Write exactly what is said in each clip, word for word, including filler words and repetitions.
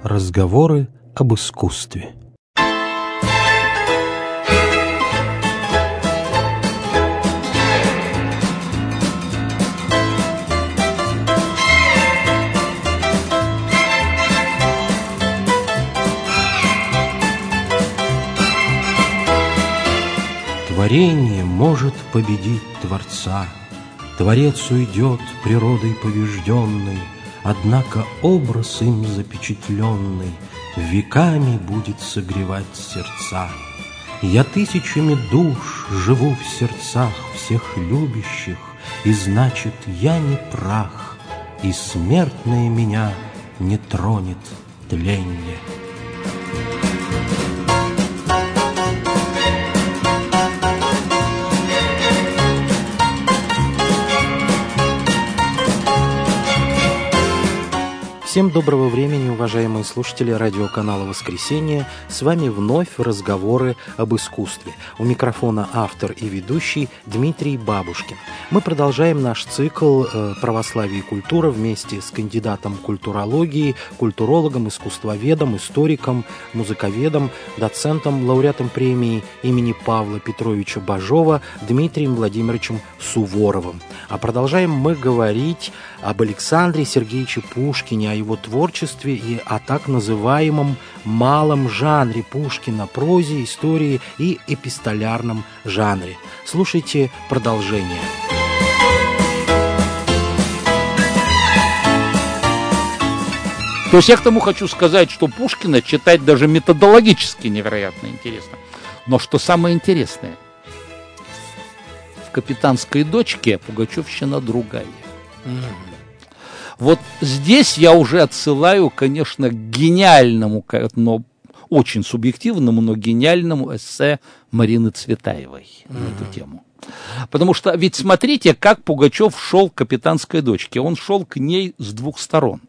Разговоры об искусстве. Творение может победить Творца, Творец уйдет природой побежденной, однако образ им запечатленный веками будет согревать сердца. Я тысячами душ живу в сердцах всех любящих, и значит, я не прах, и смертное меня не тронет тленье. Всем доброго времени, уважаемые слушатели радиоканала «Воскресенье». С вами вновь разговоры об искусстве. У микрофона автор и ведущий Дмитрий Бабушкин. Мы продолжаем наш цикл «Православие и культура» вместе с кандидатом культурологии, культурологом, искусствоведом, историком, музыковедом, доцентом, лауреатом премии имени Павла Петровича Бажова Дмитрием Владимировичем Суворовым. А продолжаем мы говорить об Александре Сергеевиче Пушкине, о его творчестве и о так называемом малом жанре Пушкина, прозе, истории и эпистолярном жанре. Слушайте продолжение. То есть я к тому хочу сказать, что Пушкина читать даже методологически невероятно интересно. Но что самое интересное, в «Капитанской дочке» пугачевщина другая. Mm-hmm. Вот здесь я уже отсылаю, конечно, к гениальному, но очень субъективному, но гениальному эссе Марины Цветаевой mm-hmm. на эту тему. Потому что, ведь смотрите, как Пугачев шел к «Капитанской дочке». Он шел к ней с двух сторон.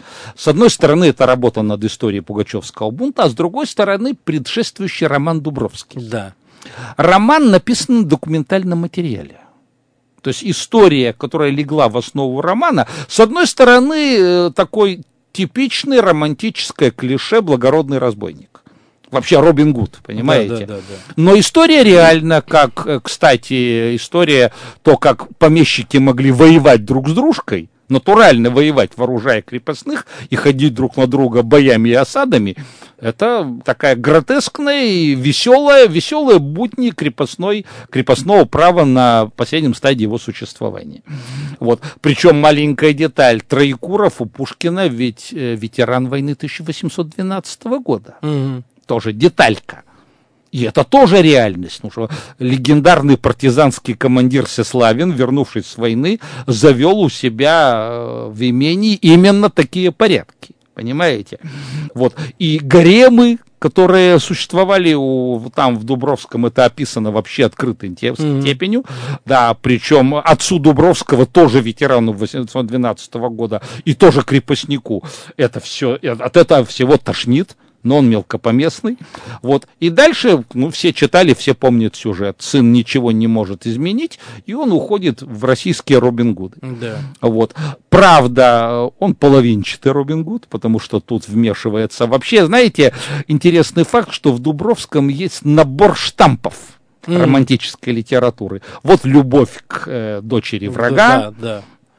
С одной стороны, это работа над историей пугачевского бунта, а с другой стороны, предшествующий роман Дубровский. Да. Роман написан на документальном материале. То есть история, которая легла в основу романа, с одной стороны, такой типичный романтическое клише «благородный разбойник». Вообще Робин Гуд, понимаете? Да, да, да, да. Но история реально, как, кстати, история, то, как помещики могли воевать друг с дружкой, натурально воевать, вооружая крепостных и ходить друг на друга боями и осадами, это такая гротескная и веселая, веселая будни крепостной, крепостного права на последнем стадии его существования. Вот. Причем маленькая деталь, Троекуров у Пушкина ведь ветеран войны тысяча восемьсот двенадцатого года. Угу. Тоже деталька. И это тоже реальность. Ну, что легендарный партизанский командир Сеславин, вернувшись с войны, завел у себя в имении именно такие порядки. Понимаете? Вот. И гаремы, которые существовали у, там в Дубровском, это описано вообще открытой степенью. Mm-hmm. Да, причем отцу Дубровского, тоже ветерану восемьсот двенадцатого года, и тоже крепостнику, это все, от этого всего тошнит. Но он мелкопоместный. Вот. И дальше, ну, все читали, все помнят сюжет. Сын ничего не может изменить, и он уходит в российские Робин Гуды. Да. Вот. Правда, он половинчатый Робин Гуд, потому что тут вмешивается. Вообще, знаете, интересный факт, что в Дубровском есть набор штампов mm. романтической литературы. Вот любовь к э, дочери врага. Да, да.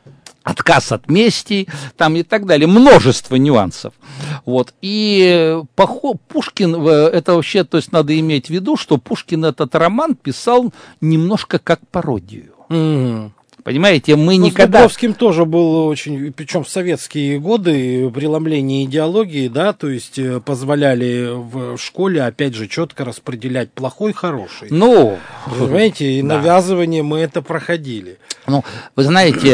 Отказ от мести, там и так далее. Множество нюансов. Вот. И Пушкин, это вообще, то есть надо иметь в виду, что Пушкин этот роман писал немножко как пародию. Mm-hmm. Понимаете, мы ну, никогда... С Дубровским тоже было очень, причем в советские годы, преломление идеологии, да, то есть позволяли в школе, опять же, четко распределять плохой, хороший. Ну, понимаете, и да. навязывание мы это проходили. Ну, вы знаете,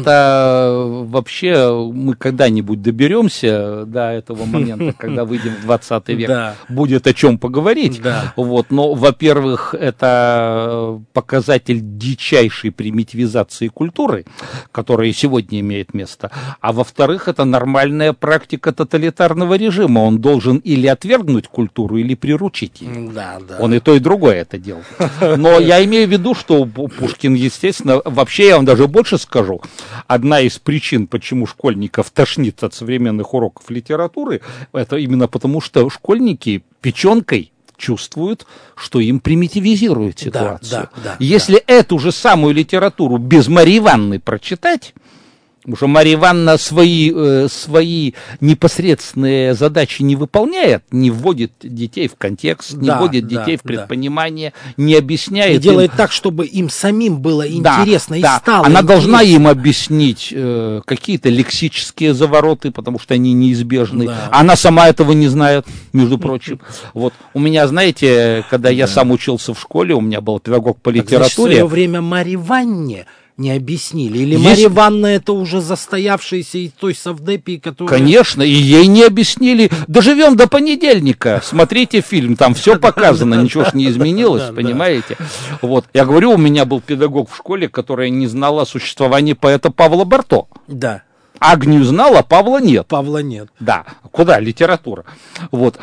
это вообще мы когда-нибудь доберемся до этого момента, когда выйдем в двадцатый век, да. будет о чем поговорить. Да. Вот, но, во-первых, это показатель дичайшей примитивизации революции культуры, которая и сегодня имеет место, а во-вторых, это нормальная практика тоталитарного режима. Он должен или отвергнуть культуру, или приручить ее. Да, да. Он и то, и другое это делал. Но я имею в виду, что Пушкин, естественно, вообще я вам даже больше скажу, одна из причин, почему школьников тошнит от современных уроков литературы, это именно потому, что школьники печенкой чувствуют, что им примитивизируют ситуацию. Да, да, да, Если да. эту же самую литературу без Марьи Ивановны прочитать, потому что Марья Ивановна свои, э, свои непосредственные задачи не выполняет, не вводит детей в контекст, не да, вводит да, детей в да. предпонимание, не объясняет. И делает им... так, чтобы им самим было да, интересно и да. стало Она интересно. должна им объяснить э, какие-то лексические завороты, потому что они неизбежны. Да. Она сама этого не знает, между прочим. Вот. У меня, знаете, когда я сам учился в школе, у меня был педагог по литературе. Так, значит, в свое время Марье Ивановне не объяснили? Или Есть... Марья Ивановна это уже застоявшаяся из той совдепии, которая... Конечно, и ей не объяснили. Доживем до понедельника. Смотрите фильм, там все показано, ничего ж не изменилось, понимаете? Вот. Я говорю, у меня был педагог в школе, которая не знала о существовании поэта Павла Барто. Да. Агнию знала, а Павла нет. Павла нет. Да. Куда? Литература. Вот.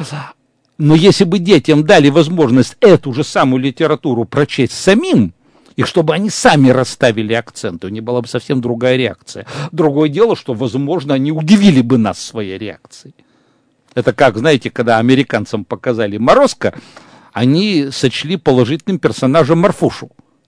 Но если бы детям дали возможность эту же самую литературу прочесть самим, и чтобы они сами расставили акценты, у них была бы совсем другая реакция. Другое дело, что, возможно, они удивили бы нас своей реакцией. Это как, знаете, когда американцам показали Морозко, они сочли положительным персонажем Марфушу.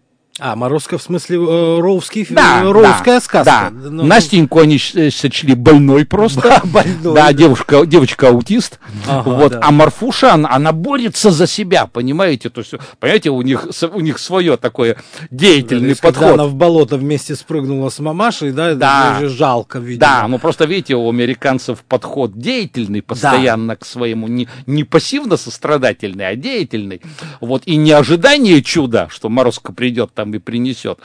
А, Морозко в смысле э, роувский, да, э, роувская да, сказка. Да. Ну, Настеньку они сочли больной просто. Больной. Да, девушка, девочка-аутист. Ага, вот. да. А Марфуша, она, она борется за себя, понимаете? То есть, понимаете, у них, у них свое такое деятельный да, подход. Когда она в болото вместе спрыгнула с мамашей, да, да. это же жалко, видимо. Да, ну просто видите, у американцев подход деятельный постоянно да. к своему, не, не пассивно-сострадательный, а деятельный. Вот. И не ожидание чуда, что Морозко придет там и принесет,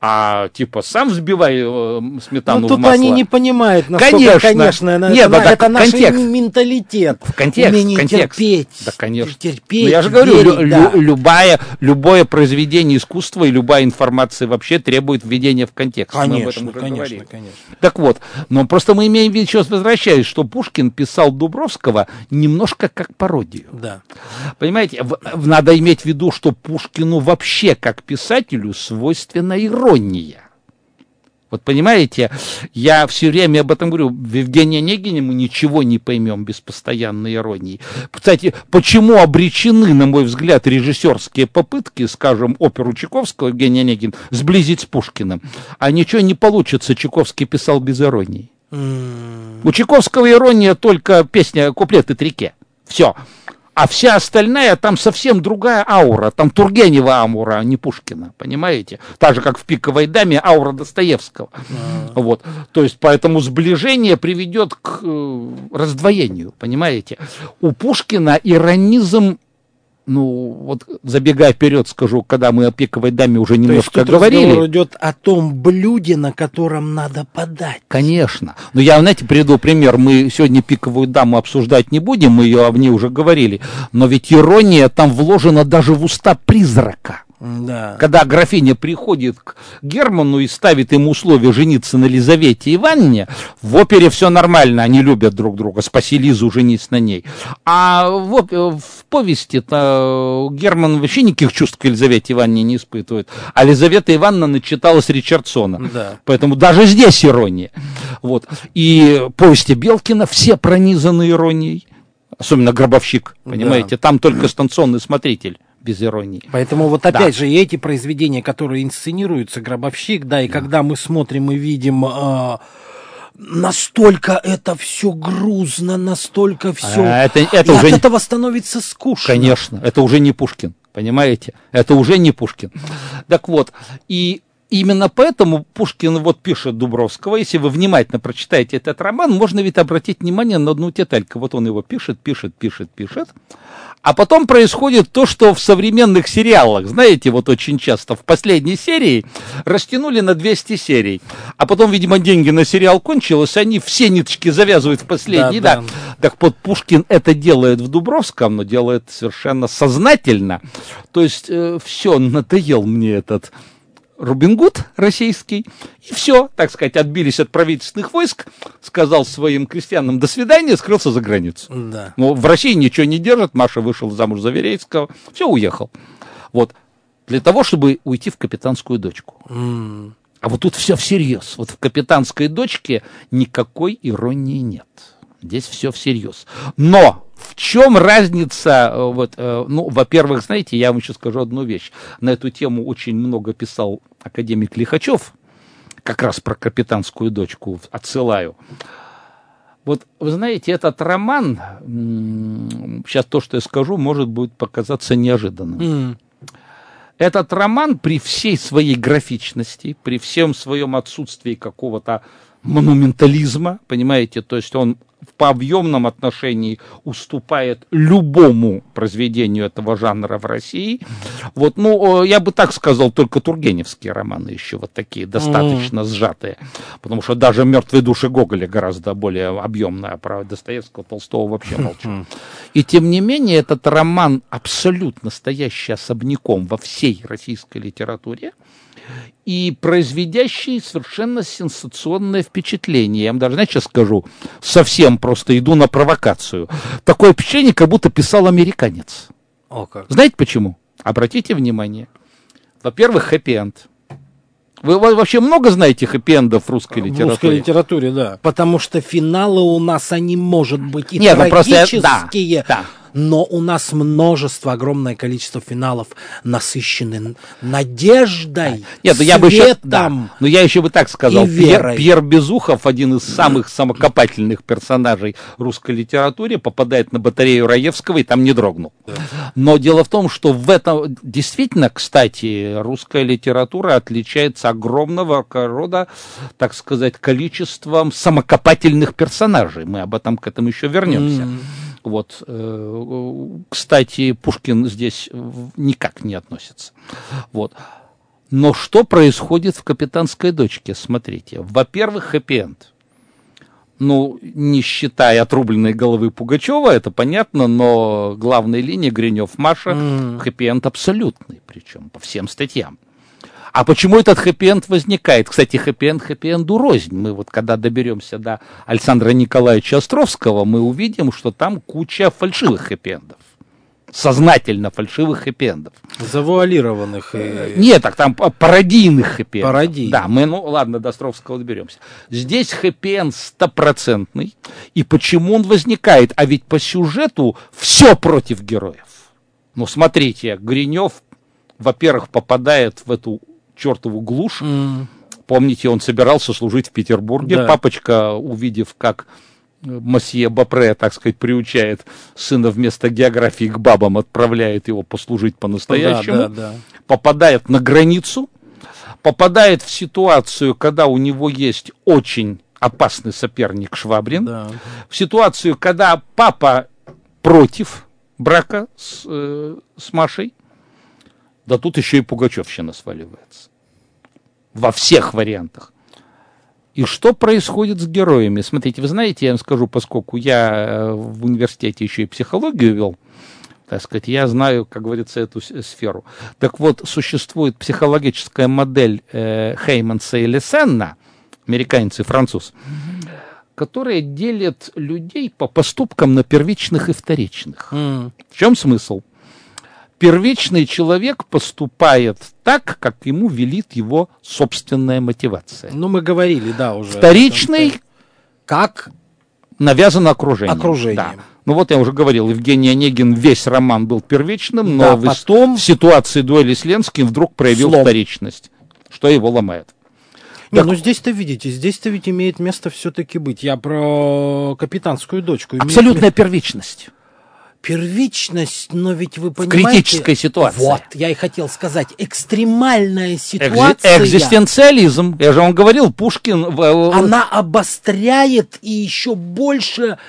а типа сам взбивай э, сметану ну, тут в масло. они не понимают, насколько, конечно, конечно это, Нет, это, да, это наш контекст. менталитет. В контекст, умение контекст. терпеть. Да, конечно. Терпеть, Но я же говорю, верить, лю- да. лю- любая, любое произведение искусства и любая информация вообще требует введения в контекст. Конечно, Мы об этом уже конечно, говорили. конечно. Так вот, но просто мы имеем в виду, сейчас возвращаюсь, что Пушкин писал Дубровского немножко как пародию. Да. Понимаете, в, в, надо иметь в виду, что Пушкину вообще как писателю свойственна ирония. Вот понимаете, я все время об этом говорю, в Евгении Онегине мы ничего не поймем без постоянной иронии. Кстати, почему обречены, на мой взгляд, режиссерские попытки, скажем, оперу Чайковского Евгений Онегин сблизить с Пушкиным, а ничего не получится, Чайковский писал без иронии. Mm. У Чайковского ирония только песня «Куплеты Трике». Все. А вся остальная, там совсем другая аура. Там Тургенева аура, а не Пушкина, понимаете? Так же, как в «Пиковой даме» аура Достоевского. А. Вот. То есть, поэтому сближение приведет к э, раздвоению, понимаете? У Пушкина иронизм, ну, вот забегая вперед, скажу, когда мы о «Пиковой даме» уже немножко говорили. Разговор идет о том блюде, на котором надо подать. Конечно. Но я, знаете, приведу пример. Мы сегодня «Пиковую даму» обсуждать не будем, мы ее в ней уже говорили. Но ведь ирония там вложена даже в уста призрака. Да. Когда графиня приходит к Герману и ставит ему условие жениться на Лизавете Ивановне, в опере все нормально, они любят друг друга, спаси Лизу, женись на ней. А в, в повести-то Герман вообще никаких чувств к Елизавете Ивановне не испытывает. А Лизавета Ивановна начиталась Ричардсона. Да. Поэтому даже здесь ирония. Вот. И повести Белкина все пронизаны иронией. Особенно «Гробовщик», понимаете, да. Там только станционный смотритель. Без иронии. Поэтому вот опять да. же и эти произведения, которые инсценируются, «Гробовщик», да, и да. когда мы смотрим и видим, э, настолько это все грузно, настолько все, а это, это и уже от этого становится скучно. Конечно, это уже не Пушкин, понимаете? Это уже не Пушкин. Так вот, и именно поэтому Пушкин вот пишет Дубровского, если вы внимательно прочитаете этот роман, можно ведь обратить внимание на одну детальку. Вот он его пишет, пишет, пишет, пишет. А потом происходит то, что в современных сериалах, знаете, вот очень часто в последней серии растянули на двести серий, а потом, видимо, деньги на сериал кончились, они все ниточки завязывают в последний, да, да. да. Так вот, Пушкин это делает в Дубровском, но делает совершенно сознательно, то есть э, все, надоел мне этот Робин Гуд российский, и все, так сказать, отбились от правительственных войск, сказал своим крестьянам «до свидания», скрылся за границу. Да. Но в России ничего не держит, Маша вышел замуж за Верейского, все, уехал. Вот, для того, чтобы уйти в «Капитанскую дочку». Mm. А вот тут все всерьез. Вот в «Капитанской дочке» никакой иронии нет. Здесь все всерьез. Но в чем разница? Вот, ну, во-первых, знаете, я вам еще скажу одну вещь. На эту тему очень много писал академик Лихачев, как раз про «Капитанскую дочку» отсылаю. Вот, вы знаете, этот роман, сейчас то, что я скажу, может будет показаться неожиданным. Mm. Этот роман при всей своей графичности, при всем своем отсутствии какого-то монументализма, понимаете, то есть он по объемном отношении уступает любому произведению этого жанра в России. Вот, ну, я бы так сказал, только тургеневские романы еще вот такие, достаточно mm-hmm. сжатые, потому что даже «Мертвые души» Гоголя гораздо более объемная, а про Достоевского, Толстого вообще молчу. Mm-hmm. И тем не менее, этот роман абсолютно стоящий особняком во всей российской литературе, и произведящий совершенно сенсационное впечатление. Я вам даже, знаете, сейчас скажу, совсем просто иду на провокацию. Такое впечатление, как будто писал американец. О, как. Знаете почему? Обратите внимание. Во-первых, хэппи-энд. Вы вообще много знаете хэппи-эндов в русской литературе? В русской литературе, да. Потому что финалы у нас, они, может быть, и Нет, трагические, просто, да, да. но у нас множество, огромное количество финалов насыщены надеждой, Нет, светом, я бы еще, да, но я еще бы так сказал. Пьер, Пьер Безухов, один из самых самокопательных персонажей русской литературы, попадает на батарею Раевского и там не дрогнул. Да. Но дело в том, что в этом действительно, кстати, русская литература отличается огромного рода, так сказать, количеством самокопательных персонажей. Мы об этом к этому еще вернемся. Mm. Вот, кстати, Пушкин здесь никак не относится. Вот. Но что происходит в «Капитанской дочке»? Смотрите. Во-первых, хэппи-энд. Ну, не считая отрубленной головы Пугачева, это понятно, но главная линия Гринев-Маша, mm. хэппи-энд абсолютный, причем по всем статьям. А почему этот хэппи-энд возникает? Кстати, хэппи-энд хэппи-энду рознь. Мы вот когда доберемся до Александра Николаевича Островского, мы увидим, что там куча фальшивых хэппи-эндов. Сознательно фальшивых хэппи-эндов. Завуалированных. И... Нет, так там пародийных хэппи-эндов. Пародийных. Да, мы, ну ладно, до Островского доберемся. Здесь хэппи-энд стопроцентный. И почему он возникает? А ведь по сюжету все против героев. Ну, смотрите, Гринев, во-первых, попадает в эту чертову глушь. Mm. Помните, он собирался служить в Петербурге. Да. Папочка, увидев, как мосье Бопре, так сказать, приучает сына вместо географии к бабам, отправляет его послужить по-настоящему, да, да, да. попадает на границу, попадает в ситуацию, когда у него есть очень опасный соперник Швабрин, да. в ситуацию, когда папа против брака с, э, с Машей, да тут еще и пугачевщина сваливается. Во всех вариантах. И что происходит с героями? Смотрите, вы знаете, я вам скажу, поскольку я в университете еще и психологию вел, так сказать, я знаю, как говорится, эту сферу. Так вот, существует психологическая модель э, Хейманса и Лесенна, американец и француз, mm-hmm. которая делит людей по поступкам на первичных и вторичных. Mm. В чем смысл? Первичный человек поступает так, как ему велит его собственная мотивация. Ну, мы говорили, да, уже. Вторичный, как навязано окружением. Окружением. Да. Ну, вот я уже говорил, Евгений Онегин весь роман был первичным, но да, потом... в ситуации дуэли с Ленским вдруг проявил Слом. вторичность, что его ломает. Не, так... ну здесь-то, видите, здесь-то ведь имеет место все-таки быть. Я про «Капитанскую дочку». Абсолютная имеет... первичность. Первичность, но ведь вы понимаете... В критической ситуации. Вот, я и хотел сказать, экстремальная ситуация... Экзистенциализм. Я же вам говорил, Пушкин... Она обостряет и еще больше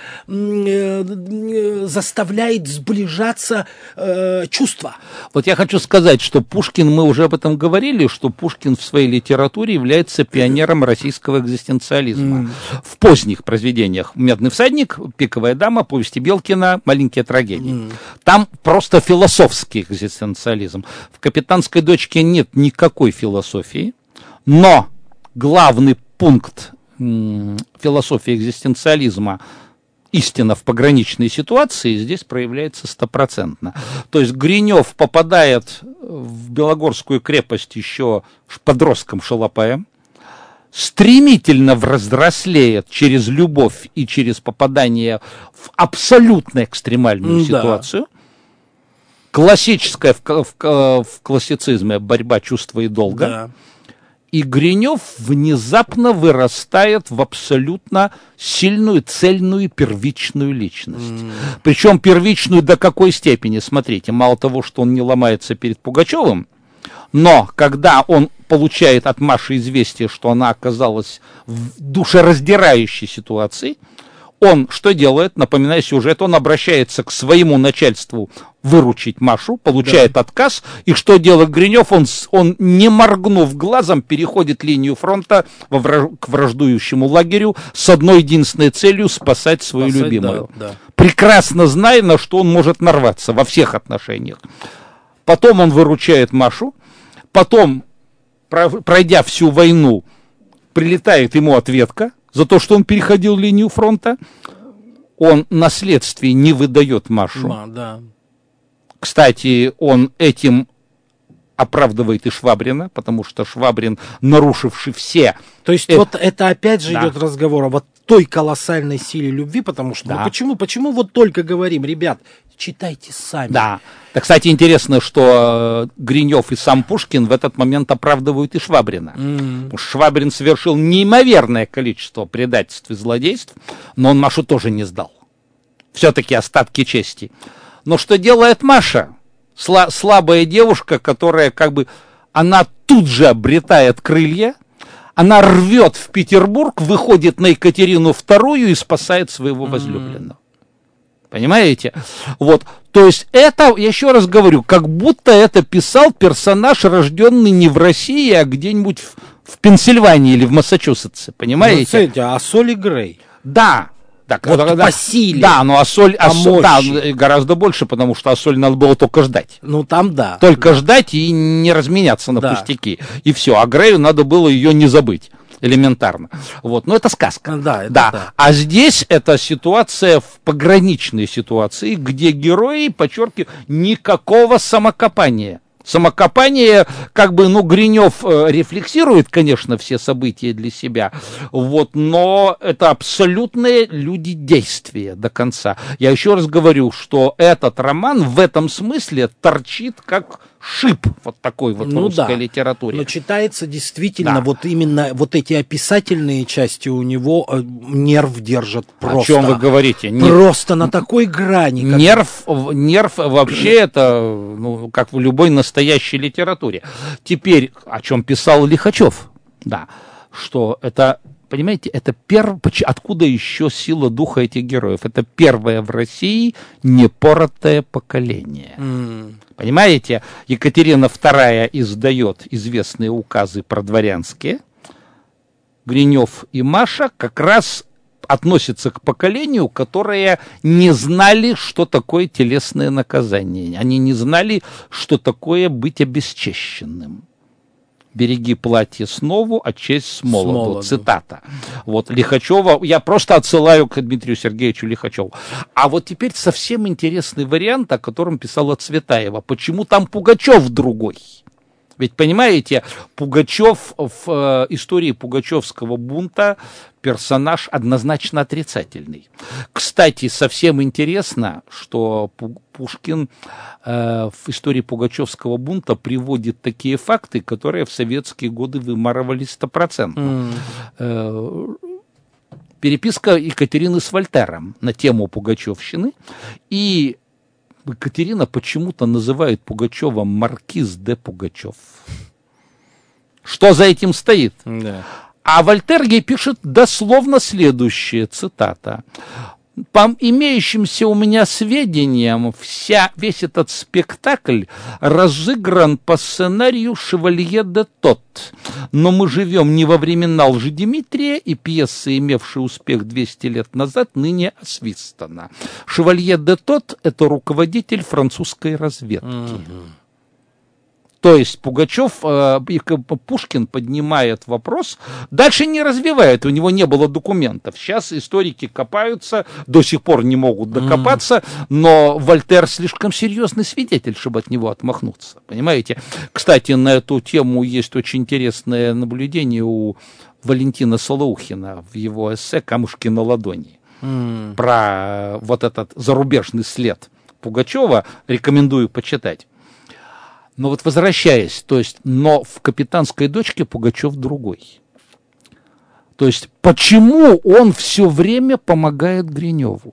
э, заставляет сближаться э, чувства. Вот я хочу сказать, что Пушкин, мы уже об этом говорили, что Пушкин в своей литературе является пионером российского экзистенциализма. Mm. В поздних произведениях «Медный всадник», «Пиковая дама», «Повести Белкина», «Маленькие трагедии». трагедий. Mm. Там просто философский экзистенциализм. В «Капитанской дочке» нет никакой философии, но главный пункт м- философии экзистенциализма истина в пограничной ситуации здесь проявляется стопроцентно. То есть Гринев попадает в Белогорскую крепость еще подростком шалопаем, стремительно взрослеет через любовь и через попадание в абсолютно экстремальную да. ситуацию. Классическая в, в, в классицизме борьба чувства и долга. Да. И Гринев внезапно вырастает в абсолютно сильную, цельную, первичную личность. Mm. Причем первичную до какой степени? Смотрите, мало того, что он не ломается перед Пугачевым, но когда он получает от Маши известие, что она оказалась в душераздирающей ситуации, он что делает? Напоминая сюжет, он обращается к своему начальству выручить Машу, получает да. отказ, и что делает Гринев? Он, он, не моргнув глазом, переходит линию фронта во враж... к враждующему лагерю с одной единственной целью — спасать свою спасать, любимую. Да, да. Прекрасно зная, на что он может нарваться во всех отношениях. Потом он выручает Машу, потом, пройдя всю войну, прилетает ему ответка за то, что он переходил линию фронта. Он на следствии не выдает Машу. А, да. Кстати, он этим оправдывает и Швабрина, потому что Швабрин, нарушивший все... То есть это... вот это опять же да. идет разговор о вот той колоссальной силе любви, потому что... Да. Ну почему, почему вот только говорим, ребят, читайте сами. Да. Так, кстати, интересно, что Гринев и сам Пушкин в этот момент оправдывают и Швабрина. Mm. Швабрин совершил неимоверное количество предательств и злодейств, но он Машу тоже не сдал. Все-таки остатки чести. Но что делает Маша? Сла- слабая девушка, которая как бы, она тут же обретает крылья, она рвет в Петербург, выходит на Екатерину вторую и спасает своего возлюбленного. Mm. Понимаете? Вот. То есть это, я еще раз говорю, как будто это писал персонаж, рожденный не в России, а где-нибудь в, в Пенсильвании или в Массачусетсе. Понимаете? Ну, смотрите, а Солли Грей? Да. Так, вот да, по силе. Да, но Ассоль, Ассоль да, гораздо больше, потому что Ассоль надо было только ждать. Ну, там да. Только да. ждать и не разменяться на да. пустяки. И все. А Грею надо было ее не забыть. Элементарно. Вот. Но это сказка. Да, это да. да. А здесь это ситуация в пограничной ситуации, где герои, подчеркиваю, никакого самокопания. Самокопание, как бы, ну, Гринев э, рефлексирует, конечно, все события для себя, вот, но это абсолютные люди действия до конца. Я еще раз говорю, что этот роман в этом смысле торчит как шип вот такой вот ну, в русской да. литературе. Но читается действительно, да. вот именно вот эти описательные части у него э, нерв держат просто. О чем вы говорите? Просто Нер... на такой грани. Как... Нерв, нерв вообще это, ну, как в любой настоящей литературе. Теперь, о чем писал Лихачев, да, что это... Понимаете, это первое, откуда еще сила духа этих героев? Это первое в России непоротое поколение. Mm. Понимаете, Екатерина вторая издает известные указы продворянские. Гринев и Маша как раз относятся к поколению, которое не знали, что такое телесное наказание. Они не знали, что такое быть обесчещенным. «Береги платье снову, а честь с молоду». С молоду. Цитата. Вот, Лихачева, я просто отсылаю к Дмитрию Сергеевичу Лихачеву. А вот теперь совсем интересный вариант, о котором писала Цветаева. Почему там Пугачев другой? Ведь, понимаете, Пугачев в э, истории пугачевского бунта персонаж однозначно отрицательный. Кстати, совсем интересно, что Пушкин э, в истории пугачевского бунта приводит такие факты, которые в советские годы вымарывались стопроцентно. Mm. Э, переписка Екатерины с Вольтером на тему пугачевщины, и Екатерина почему-то называет Пугачева маркиз де Пугачев. Что за этим стоит? Да. А Вольтер ей пишет дословно следующее, цитата. по имеющимся у меня сведениям, вся, весь этот спектакль разыгран по сценарию «Шевалье де Тот». Но мы живем не во времена Лжедимитрия, и пьеса, имевшая успех двести лет назад, ныне освистана. «Шевалье де Тот» — это руководитель французской разведки. Mm-hmm. То есть Пугачев, э, Пушкин поднимает вопрос, дальше не развивает, у него не было документов. Сейчас историки копаются, до сих пор не могут докопаться, mm. но Вольтер слишком серьезный свидетель, чтобы от него отмахнуться. Понимаете? Кстати, на эту тему есть очень интересное наблюдение у Валентина Солоухина в его эссе «Камушки на ладони». Mm. Про вот этот зарубежный след Пугачева рекомендую почитать. Но вот возвращаясь, то есть, но в «Капитанской дочке» Пугачев другой. То есть, почему он все время помогает Гриневу?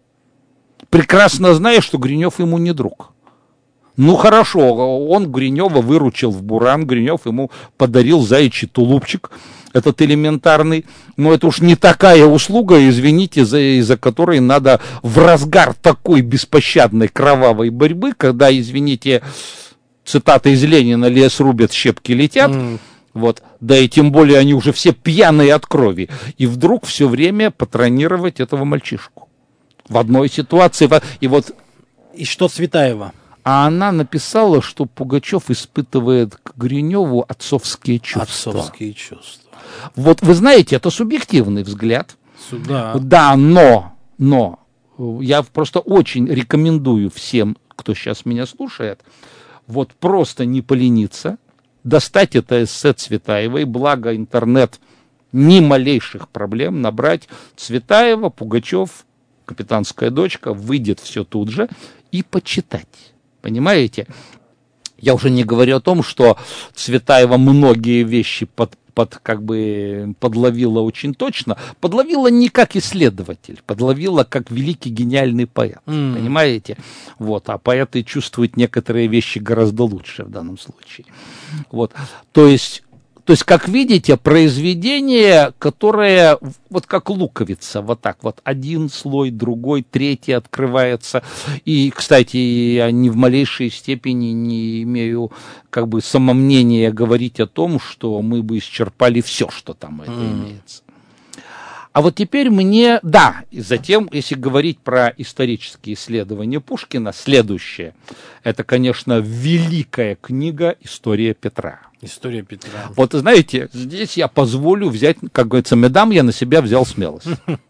Прекрасно зная, что Гринев ему не друг. Ну, хорошо, он Гринева выручил в буран, Гринев ему подарил заячий тулупчик, этот элементарный. Но это уж не такая услуга, извините, за, из-за которой надо в разгар такой беспощадной кровавой борьбы, когда, извините... Цитата из Ленина: «Лес рубят, щепки летят». Mm. Вот. Да и тем более они уже все пьяные от крови. И вдруг все время патронировать этого мальчишку. В одной ситуации. И вот... И что Цветаева? А она написала, что Пугачев испытывает к Гриневу отцовские чувства. Отцовские чувства. Вот вы знаете, это субъективный взгляд. Сюда. Да, но, но я просто очень рекомендую всем, кто сейчас меня слушает, вот просто не полениться, достать это эссе Цветаевой, благо интернет, ни малейших проблем, набрать Цветаева, Пугачев, «Капитанская дочка», выйдет все тут же, и почитать. Понимаете? Я уже не говорю о том, что Цветаева многие вещи под, под, как бы подловила очень точно. Подловила не как исследователь, подловила как великий гениальный поэт. Mm. Понимаете? Вот. А поэты чувствуют некоторые вещи гораздо лучше в данном случае. Вот. То есть... То есть, как видите, произведение, которое вот как луковица, вот так вот, один слой, другой, третий открывается. И, кстати, я ни в малейшей степени не имею как бы самомнения говорить о том, что мы бы исчерпали все, что там это mm. имеется. А вот теперь мне, да, и затем, если говорить про исторические исследования Пушкина, следующее, это, конечно, великая книга «История Петра». История Петра. Вот, знаете, здесь я позволю взять, как говорится, медам, я на себя взял смелость.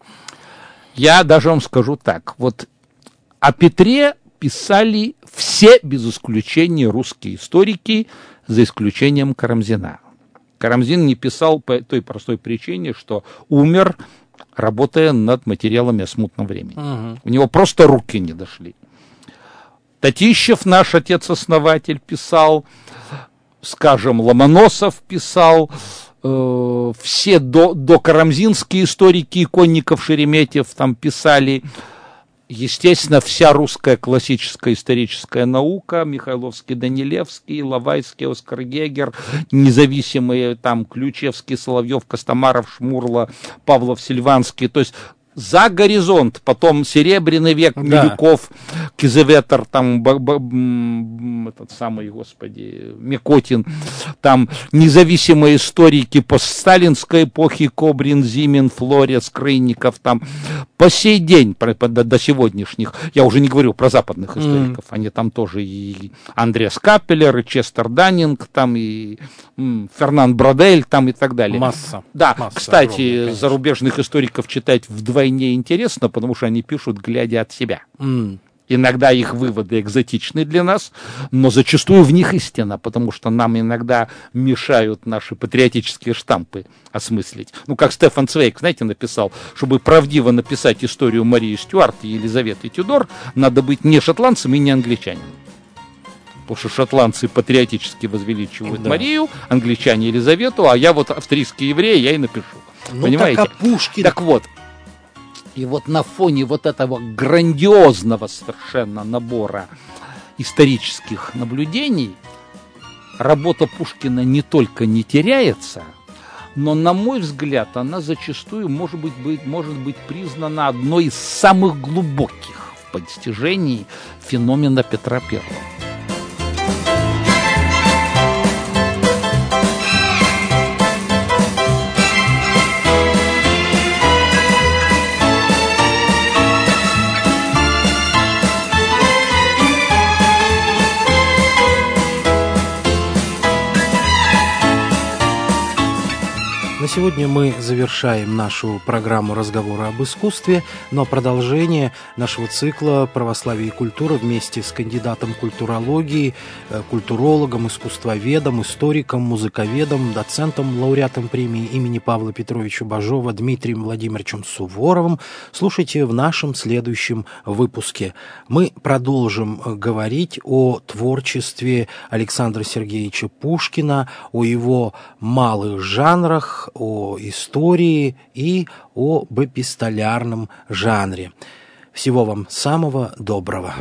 Я даже вам скажу так, вот о Петре писали все, без исключения, русские историки, за исключением Карамзина. Карамзин не писал по той простой причине, что умер, работая над материалами о смутном времени. Угу. У него просто руки не дошли. Татищев, наш отец-основатель, писал, скажем, Ломоносов писал, э, все до, до карамзинские историки, Иконников, Шереметьев там писали. Естественно, вся русская классическая историческая наука, Михайловский, Данилевский, Иловайский, Оскар Гегер, независимые там Ключевский, Соловьев, Костомаров, Шмурла, Павлов, Сильванский, то есть за горизонт, потом Серебряный век, да. Милюков, Кизеветер, там, б, б, б, этот самый, господи, Микотин, там независимые историки постсталинской эпохи, Кобрин, Зимин, Флорец, Крынников, там, по сей день, про, до, до сегодняшних, я уже не говорю про западных историков, mm. они там тоже и Андреас Капеллер, и Честер Даннинг, там, и м, Фернан Бродель, там, и так далее. Масса. Да, Масса кстати, огромная, зарубежных историков читать вдвойне интересно, потому что они пишут, глядя от себя. Mm. Иногда их выводы экзотичны для нас, но зачастую в них истина, потому что нам иногда мешают наши патриотические штампы осмыслить. Ну, как Стефан Цвейг, знаете, написал, чтобы правдиво написать историю Марии Стюарт и Елизаветы Тюдор, надо быть не шотландцем и не англичанином. Потому что шотландцы патриотически возвеличивают, да, Марию, англичане Елизавету, а я вот австрийский еврей, я и напишу. Ну, понимаете? Так, а Пушкин... Так вот, и вот на фоне вот этого грандиозного совершенно набора исторических наблюдений работа Пушкина не только не теряется, но, на мой взгляд, она зачастую может быть, быть, может быть признана одной из самых глубоких в постижении феномена Петра Первого. На сегодня мы завершаем нашу программу «Разговоры об искусстве», но продолжение нашего цикла «Православие и культура» вместе с кандидатом культурологии, культурологом, искусствоведом, историком, музыковедом, доцентом, лауреатом премии имени Павла Петровича Бажова Дмитрием Владимировичем Суворовым слушайте в нашем следующем выпуске. Мы продолжим говорить о творчестве Александра Сергеевича Пушкина, о его малых жанрах, о истории и об эпистолярном жанре. Всего вам самого доброго.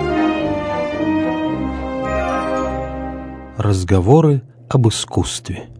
Разговоры об искусстве.